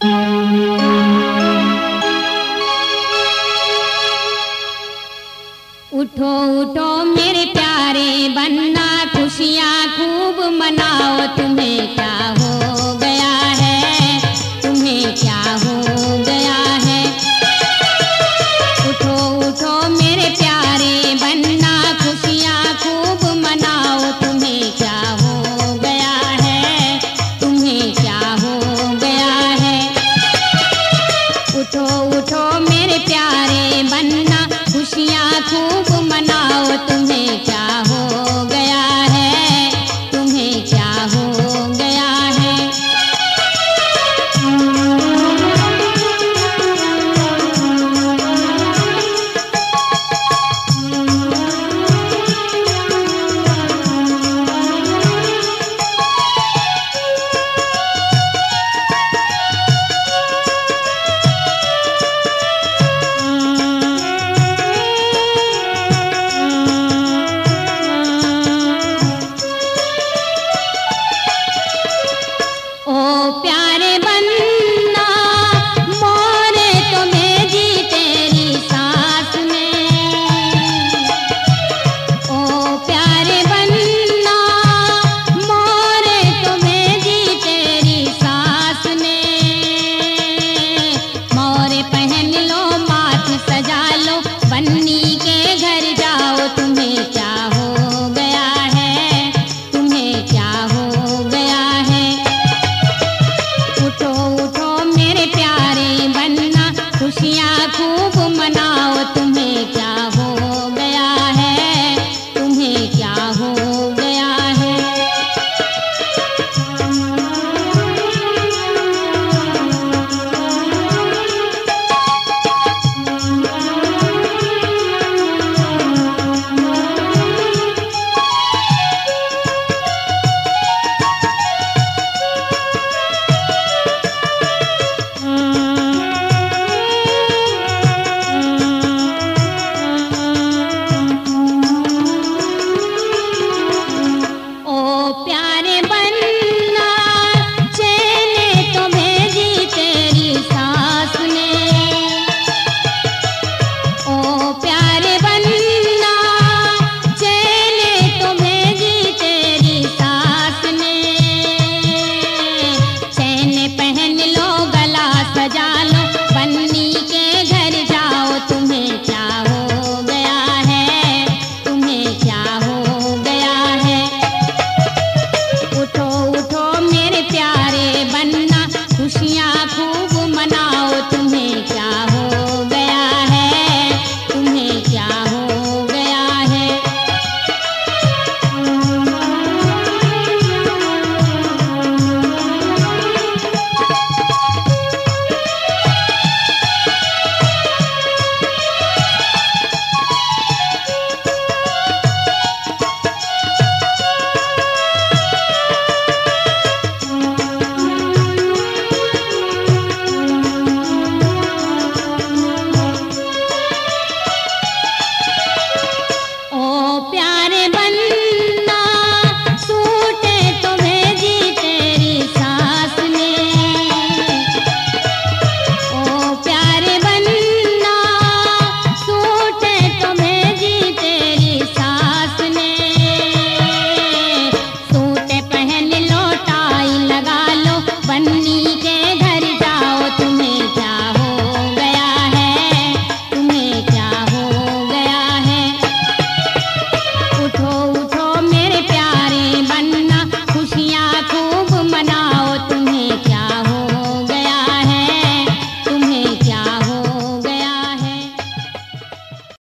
उठो उठो मेरे प्यारे बन्ना, खुशियाँ खूब मनाओ। तुम्हें क्या हो गया है, तुम्हें क्या हो गया है। उठो उठो मेरे प्यारे बन्ना, खुशियाँ खूब मनाओ। तुम्हें क्या हो गया है, तुम्हें क्या हो गया है। उठो उठो मेरे प्यारे बन्ना, खुशियाँ खूब मनाओ। तुम्हें क्या हो गया है, तुम्हें क्या हो गया है। खुशियाँ खूब मनाओ। तुम्हें क्या हो गया है, तुम्हें क्या हो गया है। खुशियाँ खूब